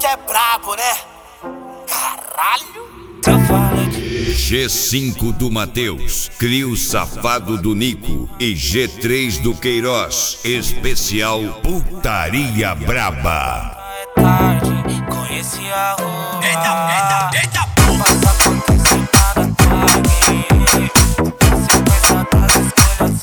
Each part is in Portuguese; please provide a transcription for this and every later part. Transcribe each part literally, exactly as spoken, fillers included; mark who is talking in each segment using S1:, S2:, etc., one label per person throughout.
S1: que é brabo, né? Caralho!
S2: G cinco do Matheus, Crio Safado do Nico e G três do Queiroz. Especial Putaria Braba.
S1: É tarde, conheci a rua.
S3: Eita, eita, eita!
S1: Passa por cima da tarde. Sequência das escolhas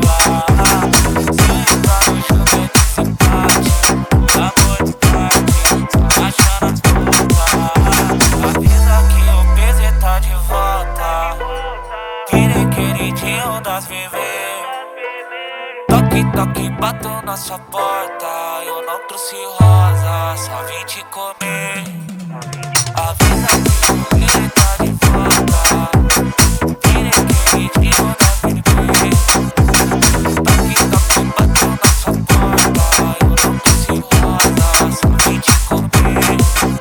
S1: suas. Se entrar no jogo é desempate. Amor de tarde, só achando as putas. Avisa que o peso tá de volta. Querer queridinho das viver. Toque, toque, bato na sua porta. Eu não trouxe rosa, só vim te comer. Avisa que o peso tá de volta. Querer queridinho das viver. Toque, toque, bato na sua porta. Eu não trouxe rosa, só vim te comer.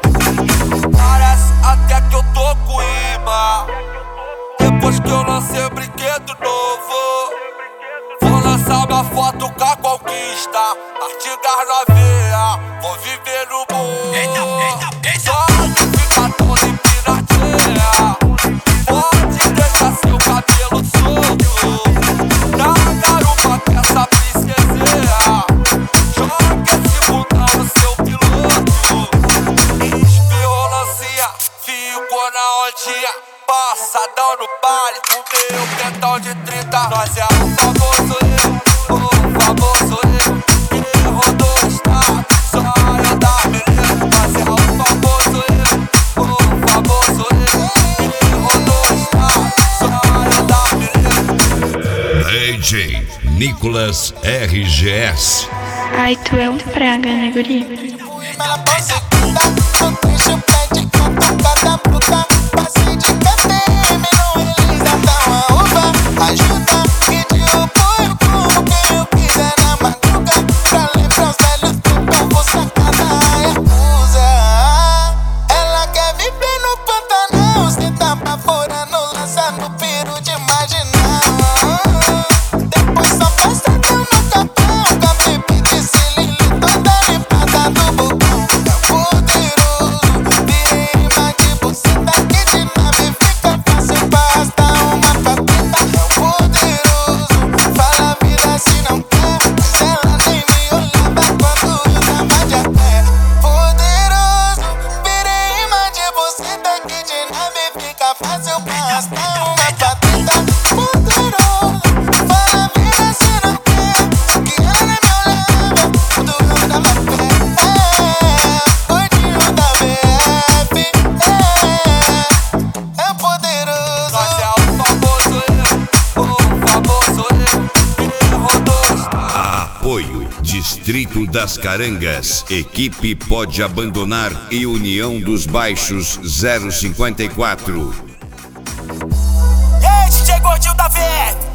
S1: Parece até que eu tô com imã. Depois que eu lancei o brinquedo novo, vou lançar minha foto com a conquista. Artigas na veia, vou viver no mundo.
S3: Eita, eita, eita!
S1: Só que fica todo empinadeira. Pode deixar seu cabelo solto. Na garupa que essa princeseira. Joga esse botão no seu piloto. Espirrou lancinha, ficou na ondinha. Passadão no baile, o meu pentão de trinta. Nós é o famoso eu, o famoso eu. Que rodou o estado, só eu da beleza. Nós é o famoso eu, o famoso eu. Que rodou o estado, só eu da beleza.
S2: D J Nicolas R G S.
S4: Ai, tu é um praga, né, guri?
S5: Ela passa não deixa o pé de canto, cada bruta. Passei de K T M, não Elisa, dá uma uva. Ajuda, pediu apoio como quem eu quiser na madruga. Pra lembrar os velhos tempos, eu vou sacar da Yakuza. Ela quer viver no Pantanal, cê tá baforando, lançando piro de marginal. Depois só passadão no capão, com a bebê de cilindro toda limpada do bocão. É poderoso, virei imã de buceta, que de nave fica fácil pra arrastar uma pateta. É poderoso, fala a vida se não quer, mas ela nem me olhava quando eu tava de a pé. Poderoso, virei imã de buceta, que de nave fica fácil pra arrastar uma pateta. Poderoso, fala a vida se não quer, que ela nem me olhava quando eu tava a pé. É, gordinho da B F, é, é poderoso.
S1: Nós é o famoso eu, o famoso eu. Que rodou o estado.
S2: Apoio Distrito das Carangas. Equipe Pode Abandonar e União dos Baixos zero cinquenta e quatro.
S1: E aí, D J Gordinho da V F?